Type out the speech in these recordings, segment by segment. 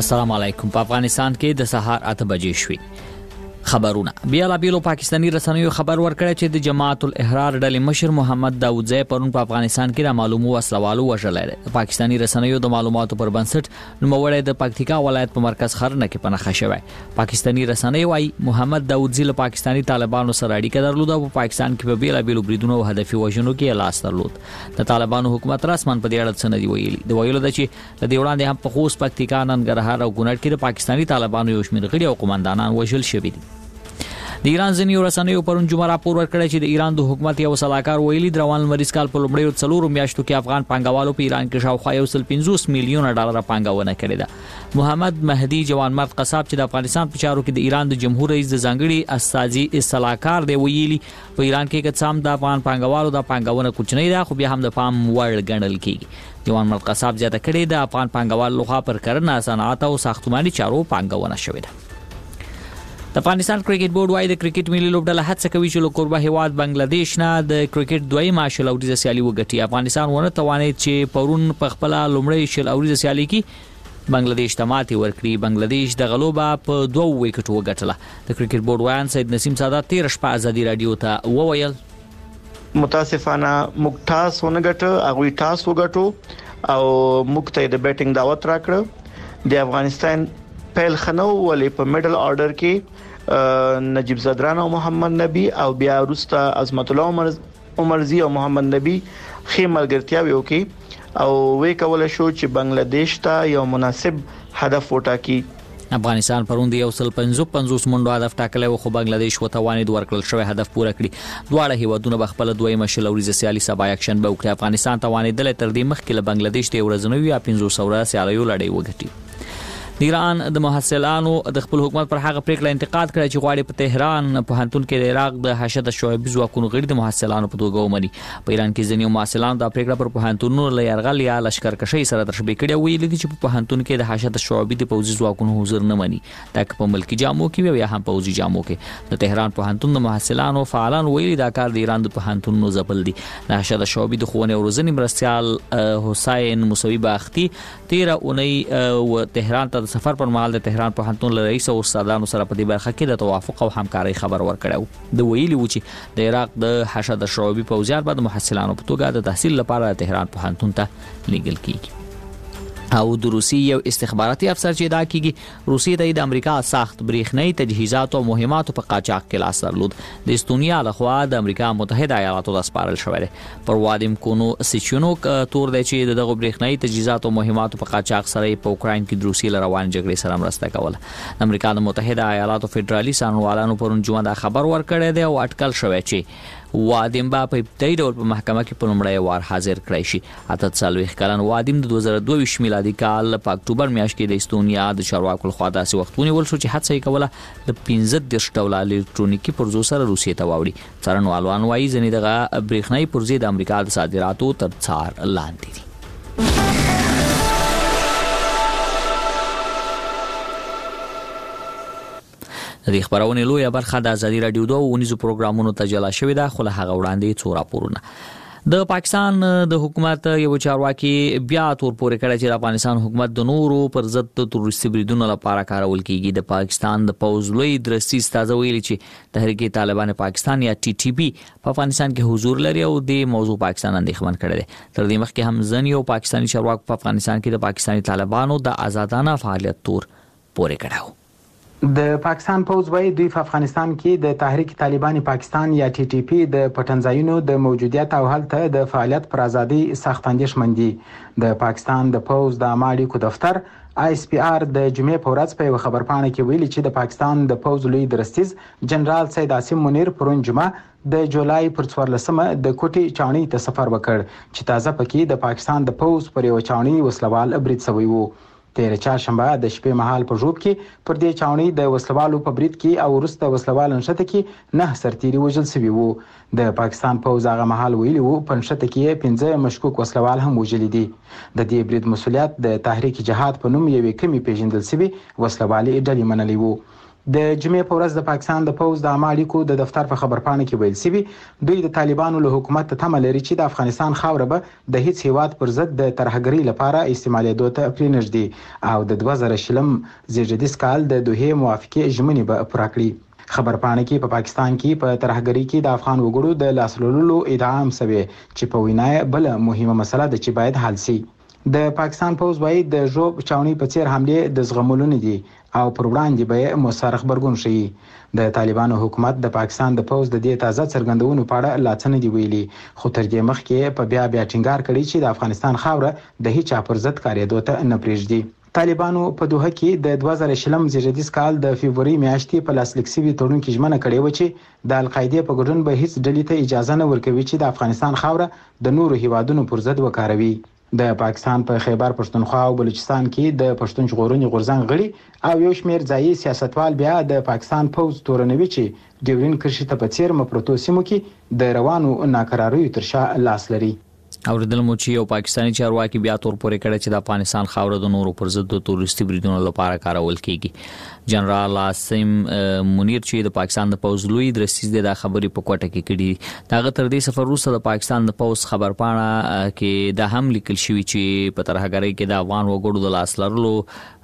السلام علیکم. په افغانستان کې د سهار 8 بجې شوې. خبرونه بیلابیلو پاکستانی رسنیو خبر ورکړی چې د جماعت الاحرار ډلې مشر محمد داودزی پرون په افغانستان کې د معلومو وسلوالو وژلی دی. پاکستانی رسنیو د معلوماتو پر بنسټ نوموړی د پکتیکا ولایت په مرکز خرنه کې پنهخه شوی. پاکستانی رسنیو وايي محمد داودزی له پاکستانی طالبانو سره اړیکه درلوده او په پاکستان کې په بیلابیلو بریدونو او هدفي وژنو کې لاس درلود. د طالبانو حکومت رسماً په دې اړه څه نه دی ویلي. د ویلو د چې د دې وړاندې هم په خوست، پکتیکا، ننګرهار او کونړ کې د پاکستانی طالبانو یو شمېر غړي او قوماندانان وژل شوي دي. د ایران ځینې رسنیو پرون جمعه راپور ورکړی چې د ایران د حکومت یو سلاکار ویلي د روان لمریز کال په لومړیو 4 میاشتو کې افغان پانګوالو په ایران کې شاوخوا $150 میلیون پانګونه کړې ده. محمد مهدي جوانمرد قصاب چې د افغانستان په چارو کې د ایران د جمهور رئیس د ځانګړي استازي سلاکار دی ویلي په ایران کې قسم د افغان پانګوالو د پانګونه کوچنی ده خو بیا هم د پام وړ ګڼل کیږي. جوانمرد قصاب زیاته کړې د افغان پانګوالو لخوا پر کرنه، صنعت او ساختماني چارو پانګونه شوې ده. د افغانستان کرکټ بورډ وايي د کرکټ ملي لوبډله هڅه کوي چې له کوربه هیواد بنگلاديش نه د کرکټ دویمه شل اوریزه سیالي وګټي. افغانستان ونه توانید چې پرون په خپل لومړی شل اوریزه سیالي کې بنگلاديش ته ماتې ورکړي. بنگلاديش د غلوبه په 2 وکټو وګټله. د کرکټ بورډ وایان سید نسیم سادات 13 شپه ازادي رادیو ته وویل متاسفانه موږ ټاس ونه ګټو، هغه ټاس وګټو او موږ ته د بیټینګ دعوت راکړه. د افغانستان پیل خنو ولې په میډل آرډر کې نجیب زدران او محمد نبی او بیا وروسته عظمت الله عمرزی او محمد نبی خېملګرتیا وکي او وې کول شو چې بنگلاديش ته یو مناسب هدف وټاکي. افغانستان پرون د 155 منډو هدف ټاکلی و خو بنگلاديش وتوانید ورکړل شوی هدف پوره کړي. دواړه هیوادونه به خپل دویمه شل اوریزه سیالي سبا یکشنبه وکړي. افغانستان توانیدل تر دې مخکې له بنگلاديش د ورځنوي 500 سیالیو لړۍ وګټي. د ایران د محصلانو د خپل حکومت پر هغه پریکړه انتقاد کړی چې غواړي په تهران پوهنتون کې د عراق د حشد شعبي ځواکونو غړي د محصلانو په توګه ومني. په ایران کې ځینې محصلانو دا پریکړه پر پوهنتونونو له یرغل یا لشکرکشۍ سره تشبیه کړې او ویلي دي چې په پوهنتون کې د حشد شعبي د پوځي ځواکونو حضور نه مني. دا په ملکی جامو کې یا هم پوځي جامو کې. د تهران پوهنتون د محصلانو فعالان ویلي دا کار د ایران د پوهنتونونو ځپل دي. د حشد شعبي د ښوونې او روزنې مرستیال حسین موسوي باختي 13 اونۍ تهران ته د سفر پر مهال د تهران پوهنتون له رئیس او استادانو سره په دې برخه کې د توافق او همکارۍ خبر ورکړی. د ویلي و چې د عراق د حشد شعبي پوځیان به د محصلانو په توګه د تحصیل لپاره د تهران پوهنتون ته لیږل کیږي. او د روسي یو استخباراتي افسر چې دا کیږي روسي د امریکا سخت بریښنايي تجهیزات او مهمات په قاچاق کې لاس درلود. د استونیا لخوا د امریکا متحده ایالاتو د سپارل شوی دی. پر وادیم کونو سچونوک تور دی چې دغه بریښنايي تجهیزات او مهمات په قاچاق سره په اوکراین کې د روسي روان جګړې سره مرسته کوله. د امریکا د متحده ایالاتو فدرالي سانوالانو پرون جمعه دا خبر ورکړی دی او اټکل شوی چې وادیم با په ابتدایي ډول په محکمه کې په لومړی وار حاضر کړی شي. 48 کلن وادیم د 2022 میلادي کال په اکتوبر میاشت کې د استونیا د چارواکو لخوا داسې وخت ونیول شو چې هڅه یې کوله د 15 ډوله الکترونیکي پرزو سره روسیې ته واوړي. څارنوالان وایي ځینې دغه بریښنايي پرزې د امریکا د صادراتو تر څار لاندې دي. د دې خبرونې لویه برخه د ازادي رادیو 2 ونیزو پروګرامونو ته جلا شوې ده خو له هغه وړاندې څو راپورونه. د پاکستان د حکومت یو چارواکي بیا تور پورې کړی چې د افغانستان حکومت د نورو پر ضد تروریستي بریدونو لپاره کارول کیږي. د پاکستان د پوځ لوی درستي استاد ویلي چې تحریک طالبان پاکستان یا ټي ټي پی په افغانستان کې حضور لري او د موضوع پاکستان اندېښمن کړی دی. تر دې مخکې هم ځینې یو پاکستاني چارواکو په افغانستان کې د پاکستاني طالبانو د آزادانه فعالیت تور پورې کړی. د پاکستان پوځ وايي دوی په افغانستان کې د تحریک طالبان پاکستان یا ټي ټي پی د پټنځایونو د موجودیت او هلته د فعالیت پر ازادي سخت اندېښمن دي. د پاکستان د پوځ د عملیاتو دفتر ISPR د جمعې په ورځ په یو خبرپاڼه کې ویلي چې د پاکستان د پوځ لوی درستیز جنرال سید عاصم منیر پرون جمعه د جولای پر 14مه د کوټي چاڼي ته سفر وکړ چې تازه پکې د پاکستان د پوځ پر یو چاڼي وسلوال برید شوی وو. تیر چهارشنبه د شپې مهال په ژوب کې پر دې چاوني د وسلوالو په برید کې او وروسته وسلوال نشته کې 9 سرتیري وژل شوي وو. د پاکستان پوځ هغه مهال ویلي وو په نشته کې 15 مشکوک وسلوال هم وژل دي. د دې برید مسولیت د تحریک جهاد په نوم یوې کمی پیژندل شوی وسلوالي ډلې منلې وو. د جمعې په ورځ د پاکستان د پوز د عامه اړیکو د دفتر په خبرپاڼه کې ویل شوی دوی د طالبانو له حکومت تمه لري چې د افغانستان خاوره به د هیڅ هیواد پر ضد د ترهګرۍ لپاره استعمالېدو ته پرېنږدي او د 2020 زیږدیز کال د دوحې موافقې ژمنې به پوره کړي. خبرپاڼه کې په پاکستان کې په ترهګرۍ کې د افغان وګړو د لاسلولو ادعا هم شوې چې په وینا بل مهمه مسله ده چې باید حل شي. د پاکستان پوز وايي د ژوب چاوني په څیر حمله د زغمولو نه دي او پر وړاندې به مؤثر خبرګون شي. د طالبانو حکومت د پاکستان د پوز د دې تازه څرګندونو په اړه لا څه نه دی ویلي خو تر دې مخکې په بیا ټینګار کړی چې د افغانستان خاوره د هیڅ چا پر ضد کارېدو ته نه پرېږدي. طالبانو په دوحه کې د 2020 زیږدیز کال د فبرवरी میاشتې په لاسلیک شوي تړون کې ژمنه کړې و چې د القاعده په ګډون به هیڅ ډلې ته اجازه نه ورکوي چې د افغانستان خاوره د نورو هیوادونو پر ضد وکاروي. د پاکستان په خیبر پښتونخوا او بلوچستان کې د پښتون ژغورنې غورځنګ غړي او یو شمېر ځایي سیاستوال بیا د پاکستان پوز تورنوي چې ډیورین کرښې ته په څیر مپرتو سیمو کې د روانو ناکراریو تر شا لاس لري. اوریدل مو چې یو پاکستانی چارواکي بیا تور پورې کړی چې د افغانستان خاوره د نورو پر ضد د تورستي بریدونو لپاره کارول کیږي. جنرال عاصم منیر چې د پاکستان د پوز لوی درسیز د خبرې په کوټه کې کړي داغه تر دې سفر وروسته د پاکستان د پوز خبرپاڼه کې د هم لیکل شوی چې په ترهګرۍ کې د افغان وګړو د لاس لرلو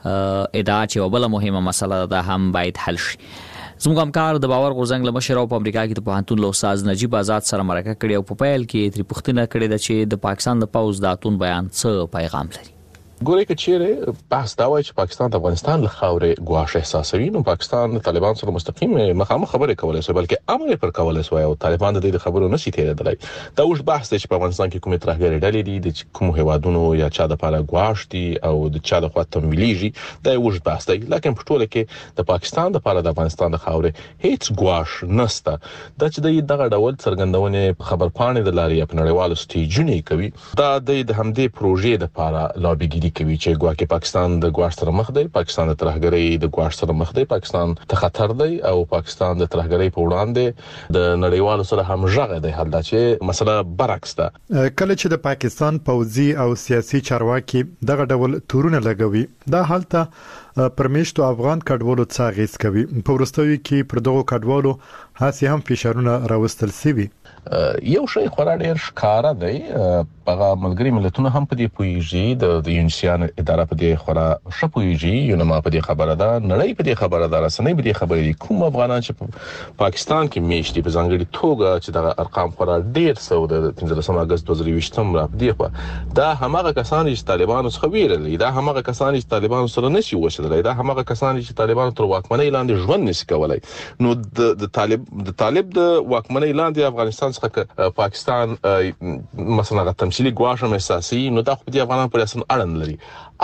ادعا چې بل مهمه مسله ده هم باید حل شي. زموږ همکار د باور غورځنګ له مشر او په امریکا کې د پوهنتون له استاد نجیب آزاد سره مرکه کړې او په پیل کې تری پوښتنه کړې ده چې د پاکستان د پوز د اتون بیان څه پیغام لري. ګورې کې چیرې بحث دا وایي چې پاکستان د افغانستان له خاورې ګواښ احساسوي نو پاکستان د طالبان سره مستقیم مخامخ خبرې کولای شي بلکې امر پر کولای شي او طالبان د دې خبرو نشي تیرېدلی. دا اوس بحث دی چې په افغانستان کې کومې ترهګرۍ ډلې دي د کوم هیوادونو یا چا د لپاره ګواښ دي او د چا د خوا تمویلېږي دا اوس بحث دی. لکه په ټوله کې د پاکستان د لپاره د افغانستان د خاورې هیڅ ګواښ نشته. دا چې دغه ډول څرګندونې خبرپاڼې د لارې په نړیوالو سټیجونو کوي دا د همدې پروژې لپاره لابیګری کوي چې ګواکې پاکستان د ګواښ سره مخ دی پاکستان د ترهګرۍ د ګواښ سره مخ دی پاکستان ته خطر دی او پاکستان د ترهګرۍ په وړاندې د نړیوالو سره همغږی دی حل دا چې مسله برعکس ده. کله چې د پاکستان پوځي او سیاسي چارواکي دغه ډول تورونه لګوي دا حالت پرمیشتو افغان کډوالو څخه غیس کوي په ورستوي کې پر دغه کډوالو هڅې هم فشارونه راوستل سوي. یو شی خورا ډیر ښکارا دی هغه ملګری ملتونه هم په دې پویږي د یونسیان اداره په دې خورا شپویږي یو ما په دې خبره ده نړۍ په دې خبره ده رسنۍ په دې خبره دي کوم افغانان چې په پاکستان کې میشتي په ځانګړي توګه چې د ارقام خورا ډیر سو د 15 اگست 2020 را دی خو دا همغه کسان چې طالبانو څخه ویرلي دا همغه کسان چې طالبانو سره نشي وشلای دا همغه کسان چې طالبانو تر واکمنۍ لاندې ژوند نشي کولای. نو د طالب د واکمنۍ لاندې افغانستان څخه پاکستان مثلا تمثيلي ګواښ اساسي نو دا خو د افغانانو پر اساس اړه لري.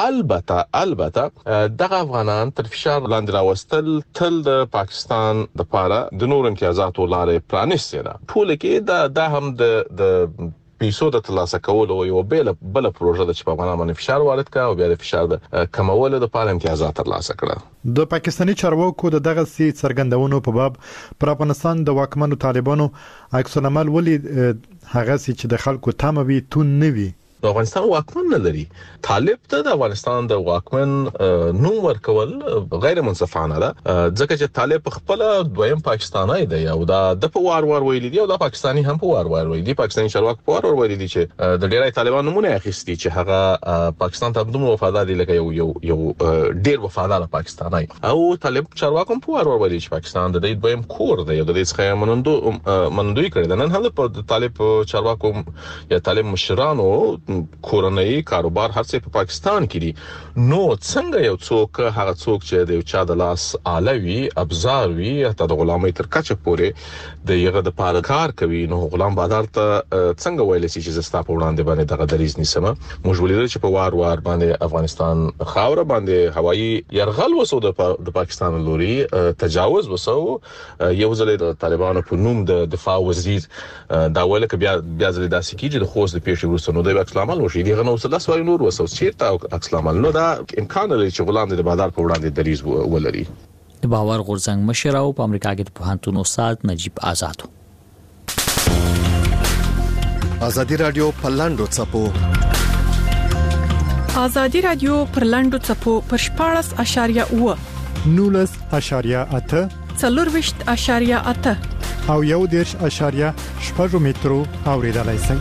البته دغه افغانان تر فشار لاندې راوستل تل د پاکستان د لپاره د نور امتیازاتو لارې پرانیستي ده. ټول کې دا هم د پیسو د ترلاسه کولو یو بل پروژه د چې په افغانانو باندې فشار وارد کړ او بیا د فشار د کمولو لپاره امتیازات ترلاسه کړل. د پاکستاني چارواکو دغه سي څرګندونو په باب پر افغانستان د واکمنو طالبانو عکس العمل ولې هغه چې د خلکو تموي تون نه وي. د افغانستان واکمن نه لري. طالب ته د افغانستان د واکمن نوم ورکول غیر منصفانه ده ځکه چې طالب خپل دویم پاکستانی دی او دا د په وار ویلي دی او د پاکستانی هم په وار ویلي دی. پاکستاني چارواکي په وار ویلي دي چې د ډیری طالبانو نمونه اخیستي چې هغه پاکستان ته دومره وفادار دي لکه یو ډیر وفادار پاکستانی او طالب چارواکي په وار ویلي چې پاکستان د دې دویم کور دی او د دې څخه منندوی کړی. نن هم په طالب چارواکو یا طالب مشرانو کورنۍ کاروبار هر څه په پاکستان کې دي. نو څنګه یو څوک هغه څوک چې د چا د لاس آلوي ابزار وي حتی د غلامۍ تر کچه پورې د یغه د پاره کار کوي نو غلام بازار ته څنګه ویل شي چې زستا په وړاندې باندې دغه دریز نیسمه. موږ ولیدل چې په وار باندې افغانستان خاوره باندې هوایي يرغل وسو د پاکستان لوري تجاوز وسو. یو ځل د طالبانو په نوم د دفاع وزیر دا ویل ک بیا ځل داسې کیږي د خوست د پیښې وروسته نو د اسلام وشي دغه نو سلاس وای نور وسو چیرته اسلام نو دا امکان لري چې غلام د بازار په وړاندې دریز ولري. د باور غورځنګ مشر او په امریکا کې د پوهنتون استاد نجیب آزاد. ازادي رادیو پرلاندو چپو ازادي رادیو پرلاندو چپو پر 14.9 نولس 40.8 او 1.8 مترو اوریدلای شئ.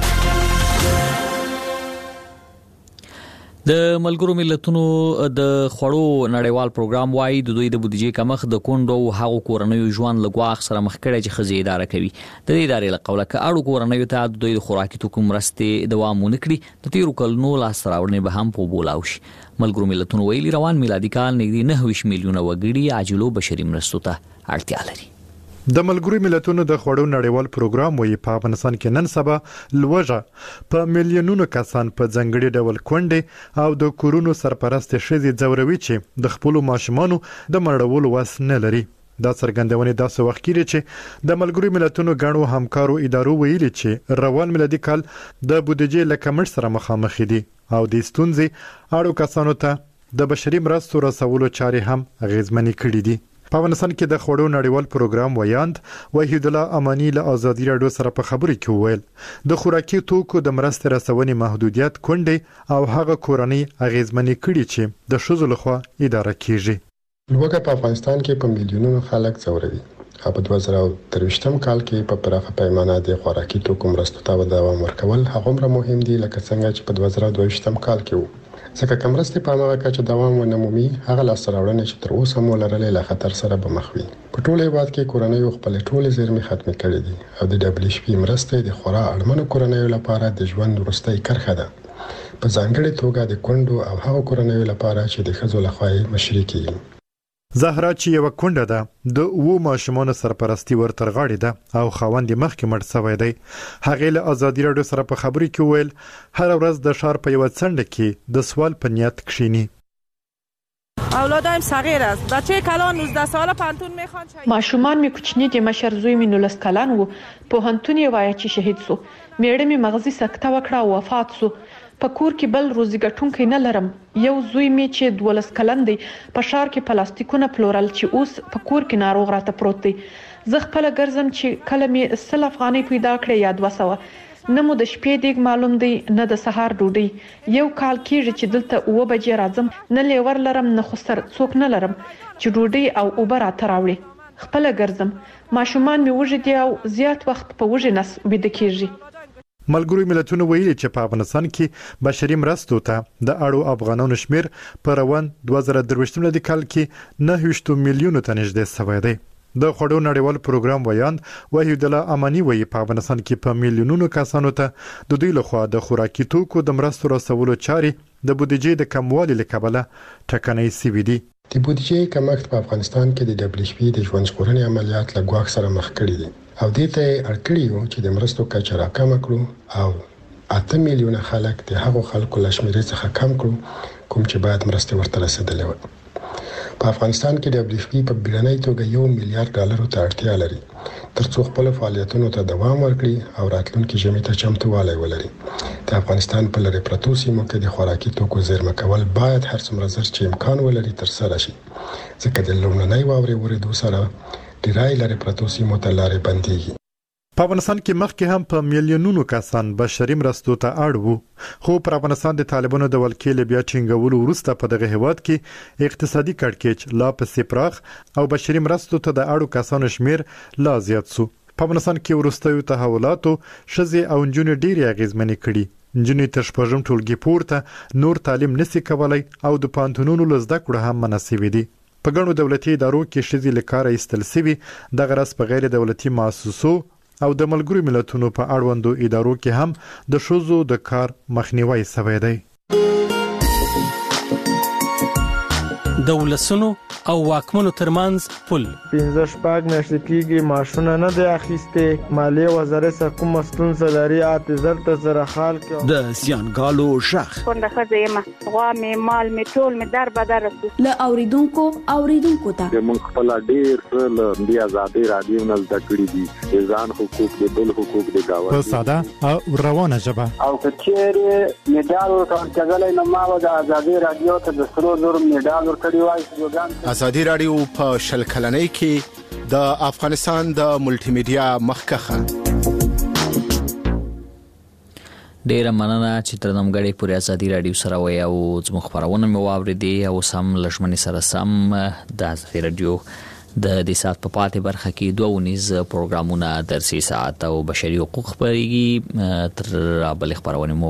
د ملګرو ملتونو د خړو نړیوال پروګرام وايي د دوی د بودیجې کمښت د کونډو او هغو کورنیو ژوند لګواخ سره مخ کړي چې خزي اداره کوي. د دې ادارې له قوله کې اړو کورنیو ته د دوی د خوراکي توکو مرستې دوام ونکړي د تیرو کلونو لاس راوړنې به هم په بولاو شي. ملګرو ملتونو ویلي روان میلادي کال نږدې 9 میلیونه وګړي عاجلو بشري مرستو ته اړتیا لري. د ملګرو ملتونو د خړو نړیوال پروګرام وایي په افغانستان کې نن سبا لوږه په میلیونونو کسان په ځنګړي ډول کونډې او د کورونو سرپرست ښځې ځوروي چې د خپل ماشومانو د مړولو وس نه لري. دا څرګندونه داسې وخت کې چې د ملګرو ملتونو غړو همکارو ادارو ویلي چې روان میلادي کال د بودیجې له کمښت سره مخامخ دي او د ستونزې اړو کسانو ته د بشري مرستو رسولو چارې هم اغیزمنې کړې دي. په افغانستان کې د خړو نړیوال پروګرام ویاند وحید الله امانی له ازادي رادیو سره په خبرو کې وویل د خوراکي توکو د مرستې رسونې محدودیت کونډې او هغه کورنۍ اغیزمنې کړي چې د شذو لخوا اداره کیږي. لوږه په افغانستان کې په میلیونونو خلک ځوروي او په 2023م کال کې په پراخه پیمانه د خوراکي توکو مرستو ته دوام ورکول هغومره مهم دي لکه څنګه چې په 2022م کال کې وو. ځکه که مرستې په هغه کچه دوام ونه مومي هغه لاسته راوړنې چې تر اوسه مو لرلې له خطر سره به مخ وي. په ټول هیواد کې کورنیو خپل ټول زیرمې ختمې کړې دي او د WFP مرستې د خورا اړمنو کورنیو لپاره د ژوند وروستۍ کرښه ده، په ځانګړي توګه د کونډو او هغو کورنیو لپاره چې د ښځو لخوا مشري کیږي. زهرا چې یو کونډه ده د وو ماشومان سرپرستی ورتر غاړي ده او خاوند مخکې مړ شوی دی. هغه له ازادي رادیو سره په خبرو کې ویل هر ورځ د شهر په یو څنډه کې د سوال په نیت کښینی. اولادایم صغیر است. بچه کلان 19 ساله پانتون میخوان. ماشومان می کوچنی دي، مشر زوی می 19 کلن وو، په هنتون یې وایي چې شهید سو. میړه می مغزي سکته وکړه او وفات سو. په کور کې بل روزي ګټونکې نه لرم. یو زوی می چې 12 کلن دی په شار کې پلاستیکونه پلورل چې اوس په کور کې ناروغ راته پروت دی. زه خپل ګرځم چې کله می 100 افغانۍ پیدا کړې یا 200 نه مو د شپې دیګ معلوم دی نه د سهار ډوډۍ. یو کال کېږي چې دلته 9 بجې راځم، نه لیور لرم نه خسر څوک نه لرم چې ډوډۍ او اوبه راته راوړي. خپل ګرځم، ماشومان می وږي دي او زیات وخت په وږي نس ویده کېږي. ملګرو ملتونو ویلي چې په افغانستان کې بشري مرستو ته د اړو افغانانو شمیر په روان 2023 میلادي کال کې 9 میلیونو ته نږدې شوی دی. د خړو نړیوال پروګرام ویاند وحید الله امانی وایي په افغانستان کې په میلیونونو کسانو ته د دوی لخوا د خوراکي توکو د مرستو رسولو چارې د بودیجې د کموالي له کبله ټکنۍ سوي دي. د بودیجې کمښت په افغانستان کې د WFP د ژوند ژغورنې عملیات له ګواښ سره مخ کړي دي او دې ته اړ کړی و چې د مرستو کچه راکمه کړو او 8 میلیونه خلک د هغو خلکو له شمېرې څخه کم کړو کوم چې باید مرستې ورته رسیدلې وي. په افغانستان کې د WFP په بیړنۍ توګه $1 میلیارډ ته اړتیا لري ترڅو خپل فعالیتونو ته دوام ورکړي او راتلونکي ژمي ته چمتووالی ولري. د افغانستان په لرې پرتو سیمو کې د خوراکي توکو زیرمه کول باید هر څومره ژر چې امکان ولري ترسره شي، ځکه د لومړنۍ واورې ورېدو سره ډیری لرې پرتو سیمو ته لارې بندېږي. په افغانستان کې مخکې هم په میلیونونو کسان بشري مرستو ته اړ وو، خو پر افغانستان د طالبانو د ولکې له بیا ټینګولو وروسته په دغه هیواد کې اقتصادي کړکېچ لا پسې پراخ او بشري مرستو ته د اړو کسانو شمیر لا زیات سو. په افغانستان کې وروستیو تحولاتو ښځې او نجونې ډېرې اغیزمنې کړي. نجونې تر شپږم ټولګي پورته نور تعلیم نشي کولای او د پانتونونو له زده کړو هم منع شوي دي. په ګڼو دولتي ادارو کې ښځې له کاره ایستل شوي، دغه راز په غیر دولتي مؤسسو او د ملګرو ملتونو په اړوندو ادارو کې هم د ښځو د کار مخنیوي شوی دی. د ولسونو او واکمنو ترمنځ پل 15 میاشتې کېږي معاشونه نه دی اخیسته. مالیه وزارت څخه کوم ستونزه لري اعتذار ته زره حال کې د زیانګالو شخ څنګه خځه غوا می مال می ټول می در بدر له اوریدونکو ته موږ خپل ډیر څه د آزادي رادیو نه زده کړی دي، ځان حقوق د بل حقوق د گاوند په ساده او روانه ژبه او کچېره میډال ورکړل نو ما د آزادي رادیو ته د سرو زر میډال ورکړی وای. آزادي رادیو په شل کلنۍ کې د افغانستان د ملټي میډیا مخکخه. ډیره مننه چې تر نمګړې پورې ازادي رادیو سره وای او زموږ خبرونه مو واوریدي او سم لښمنې سره سم د ازادي رادیو د دې سات په پاتې برخه کې 2 پروګرامونه درسي ساعت او بشري حقوق خبريږي تر بل خبرونه